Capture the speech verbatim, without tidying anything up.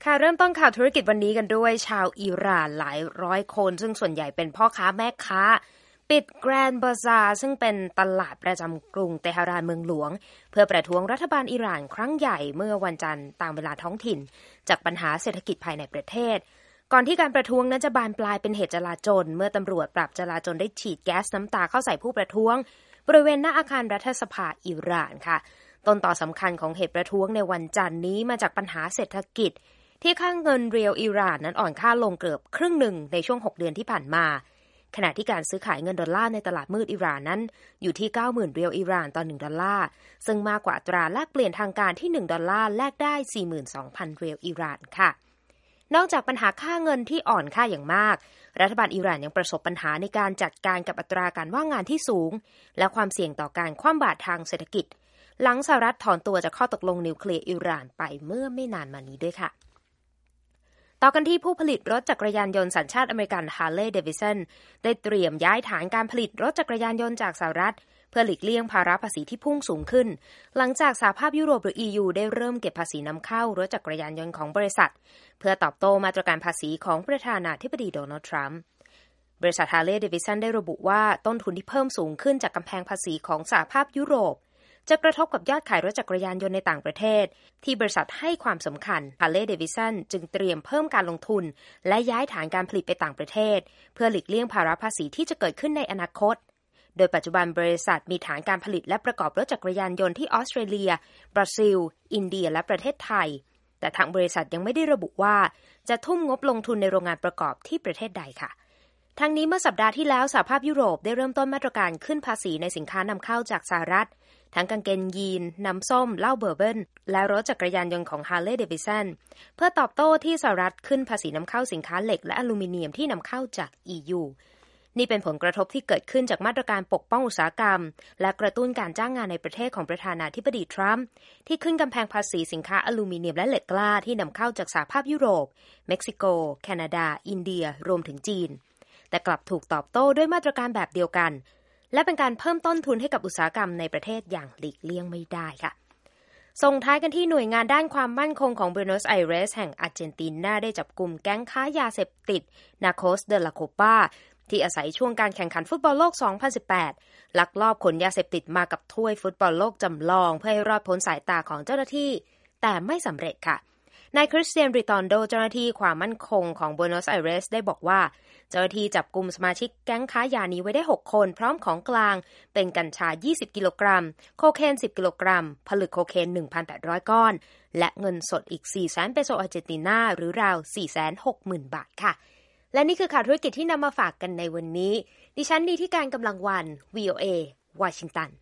ค่ะเริ่มต้นข่าวธุรกิจวันนี้กันด้วยชาวอิหร่านหลายร้อยคนซึ่งส่วนใหญ่เป็นพ่อค้าแม่ค้าปิดแกรนด์บาซาร์ซึ่งเป็นตลาดประจำกรุงเตหะรานเมืองหลวงเพื่อประท้วงรัฐบาลอิหร่านครั้งใหญ่เมื่อวันจันทร์ตามเวลาท้องถิ่นจากปัญหาเศรษฐกิจภายในประเทศก่อนที่การประท้วงนั้นจะบานปลายเป็นเหตุจลาจลเมื่อตำรวจปราบจลาจลได้ฉีดแก๊สน้ำตาเข้าใส่ผู้ประท้วงบริเวณหน้าอาคารรัฐสภาอิหร่านค่ะต้นต่อสำคัญของเหตุประท้วงในวันจันทร์นี้มาจากปัญหาเศรษฐกิจที่ค่าเงินเรียลอิหร่านนั้นอ่อนค่าลงเกือบครึ่งหนึ่งในช่วงหกเดือนที่ผ่านมาขณะที่การซื้อขายเงินดอลลาร์ในตลาดมืดอิหร่านนั้นอยู่ที่ เก้าหมื่น เรียลอิหร่านต่อหนึ่งดอลลาร์ซึ่งมากกว่าอัตราแลกเปลี่ยนทางการที่หนึ่งดอลลาร์แลกได้ สี่หมื่นสองพัน เรียลอิหร่านค่ะนอกจากปัญหาค่าเงินที่อ่อนค่าอย่างมากรัฐบาลอิหร่านยังประสบปัญหาในการจัดการกับอัตราการว่างงานที่สูงและความเสี่ยงต่อการคว่ำบาตรทางเศรษฐกิจหลังสหรัฐถอนตัวจากข้อตกลงนิวเคลียร์อิหร่านไปเมื่อไม่นานมานี้ด้วยค่ะต่อกันที่ผู้ผลิตรถจักรยานยนต์สัญชาติอเมริกัน Harley Davidson ได้เตรียมย้ายฐานการผลิตรถจักรยานยนต์จากสหรัฐเพื่อหลีกเลี่ยงภาระภาษีที่พุ่งสูงขึ้นหลังจากสหภาพยุโรปหรือ อี ยู ได้เริ่มเก็บภาษีนำเข้ารถจักรยานยนต์ของบริษัทเพื่อตอบโต้มาตรการภาษีของประธานาธิบดีโดนัลด์ทรัมป์บริษัท Harley Davidson ได้ระบุว่าต้นทุนที่เพิ่มสูงขึ้นจากกำแพงภาษีของสหภาพยุโรปจะกระทบกับยอดขายรถจักรยานยนต์ในต่างประเทศที่บริษัทให้ความสำคัญ Harley Davidson จึงเตรียมเพิ่มการลงทุนและย้ายฐานการผลิตไปต่างประเทศเพื่อหลีกเลี่ยงภาระภาษีที่จะเกิดขึ้นในอนาคตโดยปัจจุบันบริษัทมีฐานการผลิตและประกอบรถจักรยานยนต์ที่ออสเตรเลียบราซิลอินเดียและประเทศไทยแต่ทางบริษัทยังไม่ได้ระบุว่าจะทุ่มงบลงทุนในโรงงานประกอบที่ประเทศใดค่ะทั้งนี้เมื่อสัปดาห์ที่แล้วสหภาพยุโรปได้เริ่มต้นมาตรการขึ้นภาษีในสินค้านำเข้าจากสหรัฐทั้งกางเกงยีนน้ำส้มเหล้าเบอร์เบิลและรถจักรยานยนต์ของ Harley Davidson เพื่อตอบโต้ที่สหรัฐขึ้นภาษีนำเข้าสินค้าเหล็กและอลูมิเนียมที่นำเข้าจาก อี ยู นี่เป็นผลกระทบที่เกิดขึ้นจากมาตรการปกป้องอุตสาหกรรมและกระตุ้นการจ้างงานในประเทศของประธานาธิบดีทรัมป์ที่ขึ้นกำแพงภาษีสินค้าอลูมิเนียมและเหล็กกล้าที่นำเข้าจากสหภาพยุโรปเม็กซิโกแคนาดาอินเดียรวมถึงจีนแต่กลับถูกตอบโต้ด้วยมาตรการแบบเดียวกันและเป็นการเพิ่มต้นทุนให้กับอุตสาหกรรมในประเทศอย่างหลีกเลี่ยงไม่ได้ค่ะส่งท้ายกันที่หน่วยงานด้านความมั่นคงของบูโนสไอเรสแห่งอาร์เจนตินาได้จับกุมแก๊งค้ายาเสพติดนาโคสเดลาโคปาที่อาศัยช่วงการแข่งขันฟุตบอลโลก สองพันสิบแปด ลักลอบขนยาเสพติดมากับถ้วยฟุตบอลโลกจำลองเพื่อให้รอดพ้นสายตาของเจ้าหน้าที่แต่ไม่สำเร็จค่ะนายคริสเตียนริตอนโดเจ้าหน้าที่ความมั่นคงของบูโนสไอเรสได้บอกว่าเจ้าหน้าที่จับกุมสมาชิกแก๊งค้ายานี้ไว้ได้หกคนพร้อมของกลางเป็นกัญชายี่สิบกิโลกรัมโคเคนสิบกิโลกรัมผลึกโคเคน หนึ่งพันแปดร้อย ก้อนและเงินสดอีก สี่แสน เปโซอาร์เจนตินาหรือราว สี่แสนหกหมื่น บาทค่ะและนี่คือข่าวธุรกิจที่นำมาฝากกันในวันนี้ดิฉันดีที่การกำลังวัน วี โอ เอ วอชิงตัน